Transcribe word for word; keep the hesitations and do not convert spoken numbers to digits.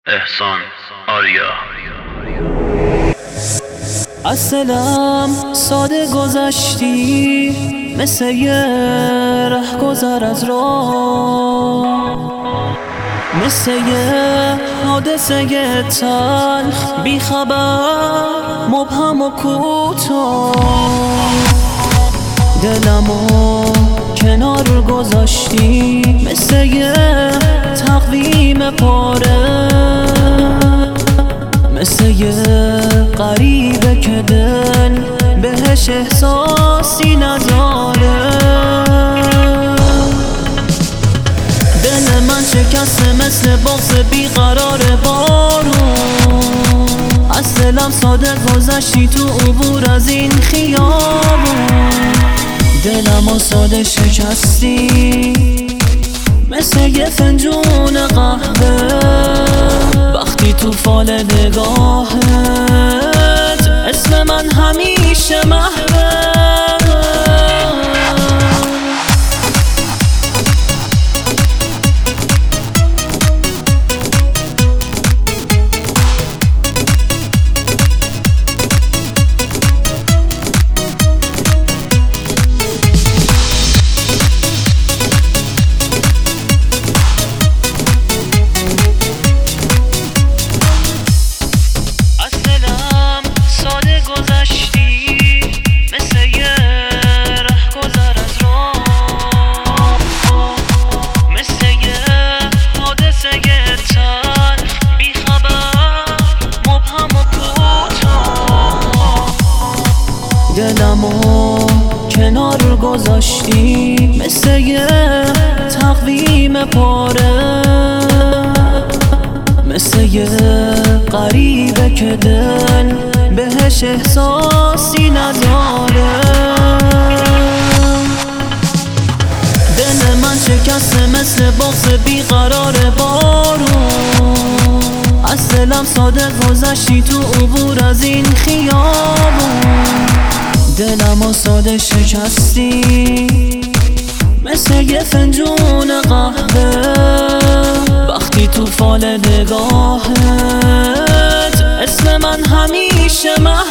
احسان آریا. اصلم ساده گذشتی مثل یه ره گذر از راه، مثل یه حادثه تلخ بی خبر مبهم و کوتاه. دلمو کنار گذاشتی مثل یه تقویم پاره، مثل یه غریبه که دل بهش احساسی نداره. دل من شکسته مثل بغض بیقرار بارون، از دلم ساده گذشتی تو عبور از این خیابون. دلمو ساده شکستی مثل یه فنجون قهوه، وقتی تو فال نگاهت اسم من همیشه محوه. دلمو کنار گذاشتی مثل یه تقویم پاره، مثل یه غریبه که دل بهش احساسی نداره. دل من شکسته مثل بغض بیقرار بارون، از دلم ساده گذشتی تو عبور از این خیابون. دلمو ساده شکستی مثل یه فنجون قهوه، وقتی تو فال نگاهت اسم من همیشه محوه.